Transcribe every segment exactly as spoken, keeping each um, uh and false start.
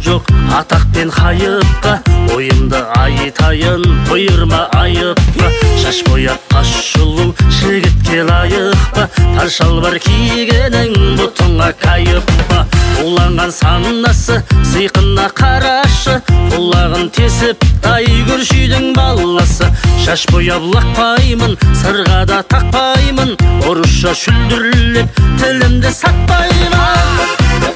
жоқ атақ пен хайыпқа, ойымды айтайын бұйырма айыпқа. Шаш бояп тас жұлу жігітке лайық па, тар шалбар кигенің бұтыңа кайып па. Уланған санасы сыйқына қарашы, құлағын тесіп тай көршүйдің баласы. Шаш бояп лақпаймын, сырға да тақпаймын, орысша шүлдірлеп тілімді сатпаймын.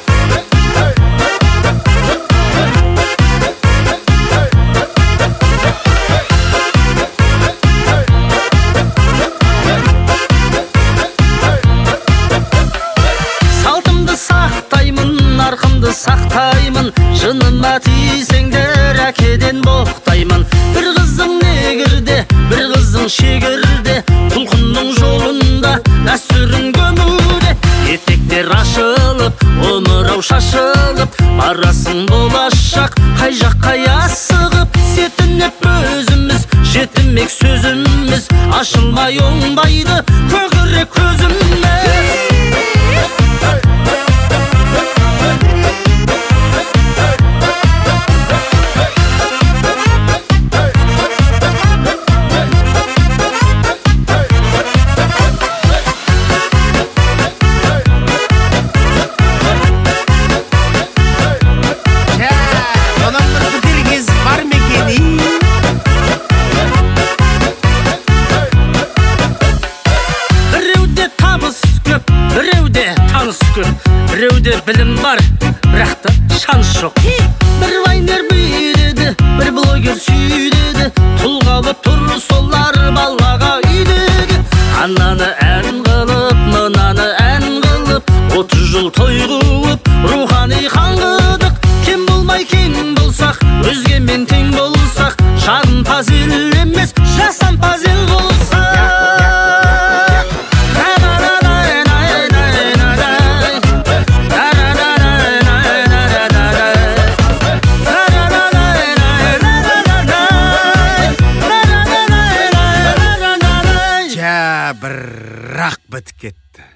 Нарқымды сақтаймын, жыныма тисеңдер әкеден боқтаймын. Бір қызың негірде, бір қызың шегірде, құлқынның жолында дәстүрін көмуде. Етектер ашылып, омырау шашылып, барасың болашақ қай жаққа асығып. Сетінеп өзіміз, жетімек сөзіміз, ашылмай оңбайды көкірек көзіміз. Біреуде білім бар, бірақ та шанс жоқ. Бір вайнер бүйдеді, бір блогер сүйдеді, тұлғалы тұр солар балаға үйдегі. Ананы ән қылып, мынаны ән қылып, отыз жыл той қуып, рухани қаңғыдық. Кем болмай кең болсақ, өзгемен тең болсақ, жағымпаз ел емес, жасампаз ел болсақ. бірақ бітіп кетті.